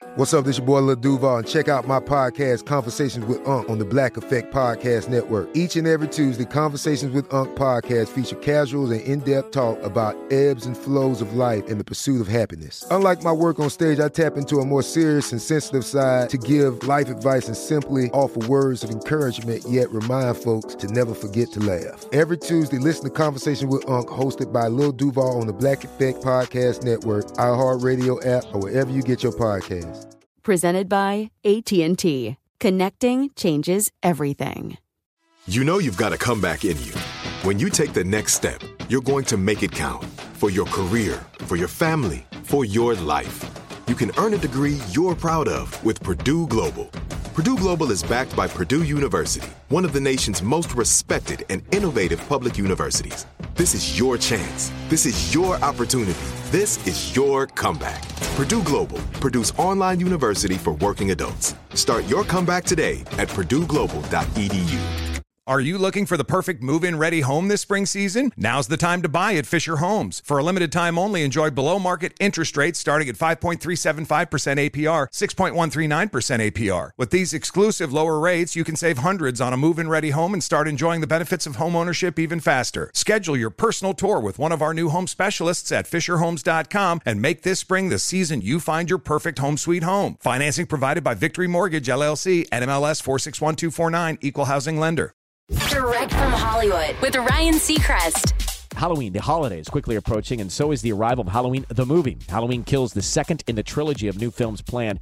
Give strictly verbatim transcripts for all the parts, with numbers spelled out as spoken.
What's up, this your boy Lil Duval, and check out my podcast, Conversations with Unc, on the Black Effect Podcast Network. Each and every Tuesday, Conversations with Unc podcast feature casuals and in-depth talk about ebbs and flows of life and the pursuit of happiness. Unlike my work on stage, I tap into a more serious and sensitive side to give life advice and simply offer words of encouragement, yet remind folks to never forget to laugh. Every Tuesday, listen to Conversations with Unc, hosted by Lil Duval on the Black Effect Podcast Network, iHeartRadio app, or wherever you get your podcasts. Presented by A T and T. Connecting changes everything. You know you've got a comeback in you. When you take the next step, you're going to make it count. For your career, for your family, for your life. You can earn a degree you're proud of with Purdue Global. Purdue Global is backed by Purdue University, one of the nation's most respected and innovative public universities. This is your chance. This is your opportunity. This is your comeback. Purdue Global, Purdue's online university for working adults. Start your comeback today at purdue global dot e d u. Are you looking for the perfect move-in ready home this spring season? Now's the time to buy at Fisher Homes. For a limited time only, enjoy below-market interest rates starting at five point three seven five percent A P R, six point one three nine percent A P R. With these exclusive lower rates, you can save hundreds on a move-in ready home and start enjoying the benefits of home ownership even faster. Schedule your personal tour with one of our new home specialists at fisher homes dot com and make this spring the season you find your perfect home sweet home. Financing provided by Victory Mortgage, L L C, N M L S four six one two four nine, Equal Housing Lender. Direct from Hollywood with Ryan Seacrest. Halloween, the holiday is quickly approaching, and so is the arrival of Halloween, the movie. Halloween Kills, the second in the trilogy of new films planned.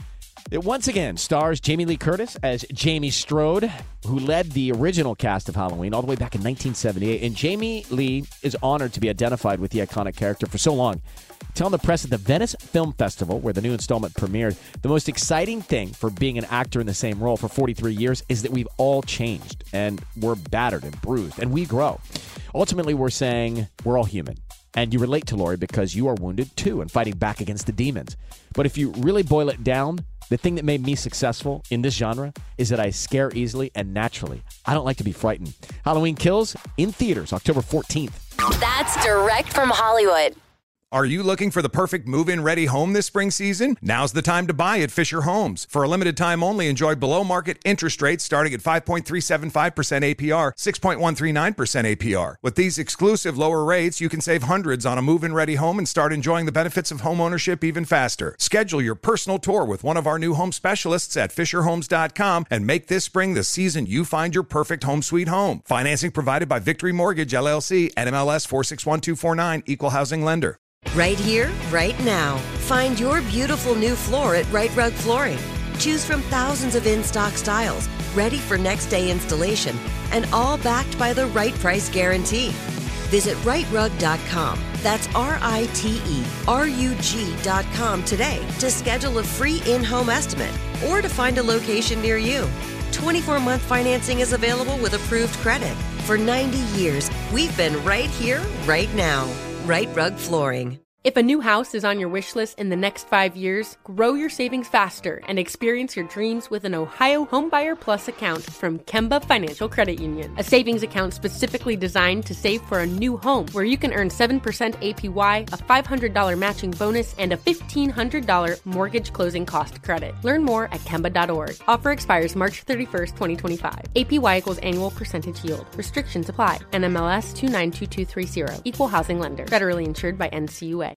It once again stars Jamie Lee Curtis as Jamie Strode, who led the original cast of Halloween all the way back in nineteen seventy-eight. And Jamie Lee is honored to be identified with the iconic character for so long. Telling the press at the Venice Film Festival, where the new installment premiered, the most exciting thing for being an actor in the same role for forty-three years is that we've all changed, and we're battered and bruised, and we grow. Ultimately, we're saying we're all human. And you relate to Laurie because you are wounded too and fighting back against the demons. But if you really boil it down, the thing that made me successful in this genre is that I scare easily and naturally. I don't like to be frightened. Halloween Kills in theaters October fourteenth. That's direct from Hollywood. Are you looking for the perfect move-in ready home this spring season? Now's the time to buy at Fisher Homes. For a limited time only, enjoy below-market interest rates starting at five point three seven five percent A P R, six point one three nine percent A P R. With these exclusive lower rates, you can save hundreds on a move-in ready home and start enjoying the benefits of home ownership even faster. Schedule your personal tour with one of our new home specialists at fisher homes dot com and make this spring the season you find your perfect home sweet home. Financing provided by Victory Mortgage, L L C, N M L S four six one two four nine, Equal Housing Lender. Right here, right now. Find your beautiful new floor at Right Rug Flooring. Choose from thousands of in-stock styles, ready for next day installation, and all backed by the right price guarantee. Visit right rug dot com. That's R I T E R U G dot com today to schedule a free in-home estimate or to find a location near you. twenty-four month financing is available with approved credit. For ninety years, we've been right here, right now. Right Rug Flooring. If a new house is on your wish list in the next five years, grow your savings faster and experience your dreams with an Ohio Homebuyer Plus account from Kemba Financial Credit Union. A savings account specifically designed to save for a new home where you can earn seven percent A P Y, a five hundred dollars matching bonus, and a fifteen hundred dollars mortgage closing cost credit. Learn more at Kemba dot org. Offer expires March thirty-first, twenty twenty-five. A P Y equals annual percentage yield. Restrictions apply. N M L S two nine two two three zero. Equal housing lender. Federally insured by N C U A.